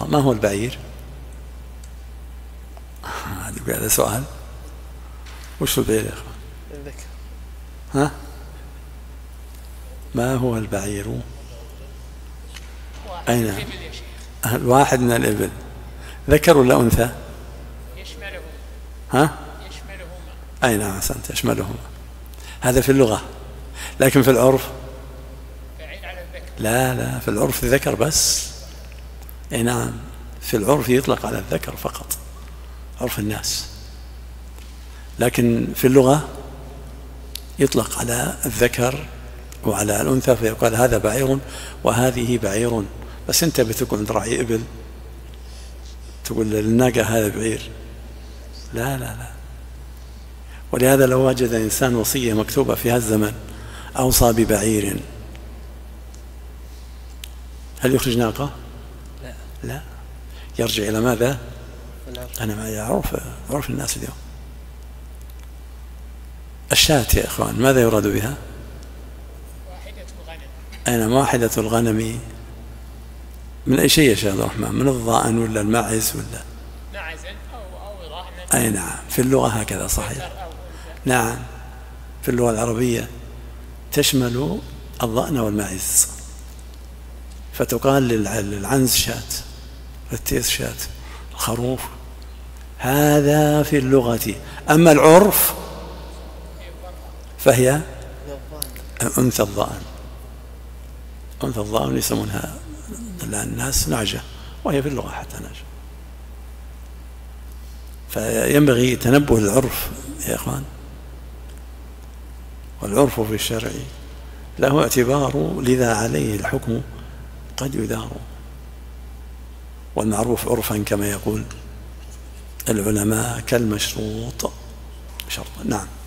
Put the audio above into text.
ما هو البعير؟ هذا سؤال. وش البعير يا أخوان؟ الذكر. ها؟ ما هو البعير؟ أين؟ الواحد من الإبل. ذكر ولا أنثى؟ يشملهما. ها؟ يشملهما. أي نعم أحسنت، يشملهما. هذا في اللغة، لكن في العرف بعيد على الذكر. لا، في العرف ذكر بس. أي نعم، في العرف يطلق على الذكر فقط، عرف الناس، لكن في اللغة يطلق على الذكر وعلى الأنثى، فيقال هذا بعير وهذه بعير. بس أنت بتكون عند راعي إبل تقول للناقة هذا بعير؟ لا. ولهذا لو وجد إنسان وصية مكتوبة في هالزمن أوصى ببعير، هل يخرج ناقة؟ لا. يرجع إلى ماذا؟ أنا معي عرف الناس اليوم. الشاة يا إخوان ماذا يراد بها؟ واحدة الغنم. أين واحدة الغنم؟ من أي شيء يا شيخ عبد الرحمن؟ من الضأن ولا الماعز ولا؟ معز أو ضأن. أي نعم، في اللغة هكذا صحيح. نعم، في اللغة العربية تشمل الضأن والماعز، فتقال للعنز شاة، للتيس شاة، الخروف. هذا في اللغة. أما العرف فهي أنثى الضأن. أنثى الضأن يسمونها الناس نعجة، وهي في اللغة حتى نعجة. فينبغي تنبه العرف يا إخوان، والعرف في الشرع له اعتبار، لذا عليه الحكم قد يدار. والمعروف عرفا كما يقول العلماء كالمشروط شرطا. نعم.